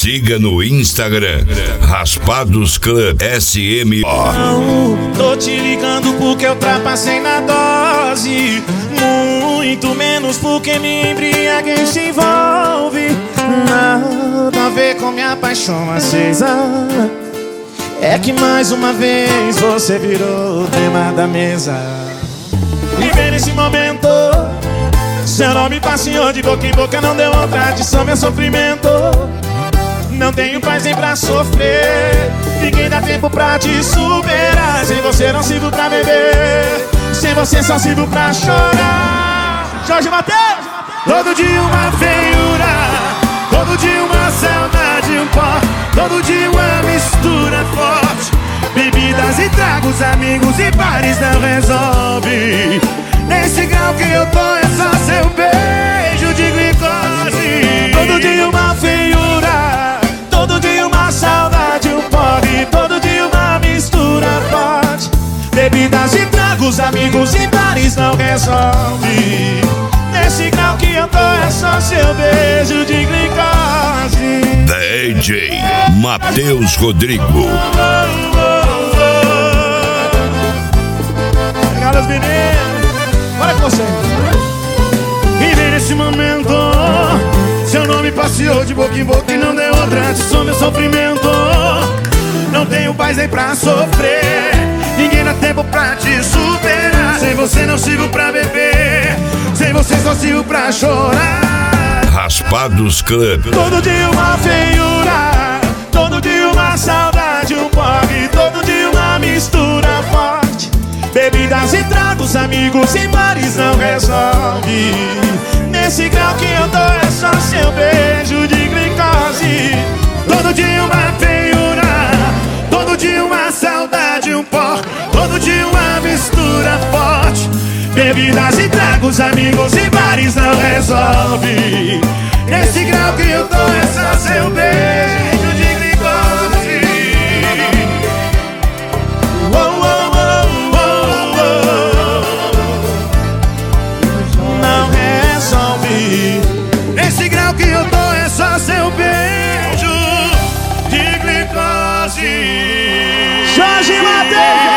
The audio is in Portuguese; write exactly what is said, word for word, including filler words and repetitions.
Siga no Instagram, Raspados Club S M O. Não, tô te ligando porque eu ultrapassei na dose. Muito menos porque me embriaguei se envolve. Nada a ver com minha paixão acesa. É que mais uma vez você virou o tema da mesa. Viver nesse momento, seu nome passeou de boca em boca, não deu outra adição, meu sofrimento. Não tenho paz nem pra sofrer, ninguém dá tempo pra te superar. Sem você não sirvo pra beber, sem você só sirvo pra chorar. Jorge Mateus! Todo dia uma feiura, todo dia uma saudade, um pó, todo dia uma mistura forte. Bebidas e tragos, amigos e bares não resolve. Nesse grau que eu tô é só seu beijo de glicose. Todo dia uma feiura, todo dia uma saudade, um porre, todo dia uma mistura forte. Bebidas e tragos, amigos e bares não resolve. Nesse grau que eu tô é só seu beijo de glicose. D J Matheus Rodrigo. Obrigado, meninos. Bora com você. E vem nesse momento, seu nome passeou de boca em boca e não deu outra adição, meu sofrimento. Não tenho paz nem pra sofrer, ninguém dá tempo pra te superar. Sem você não sirvo pra beber, sem você só sirvo pra chorar. Raspados Club. Todo dia uma feiura, todo dia uma saudade, um porre, todo dia uma mistura forte. Bebidas e tragos, amigos e bares não resolve. Nesse grau que eu tô é só seu beijo de glicose. Todo dia uma feiura, todo dia uma saudade, um pó, todo dia uma mistura forte. Bebidas e tragos, amigos e bares não resolve. Nesse grau que eu tô é só seu beijo de glicose. Oh, oh, oh, oh, oh. Não resolve. Nesse grau que eu tô é só seu beijo de glicose. Jorge Mateus!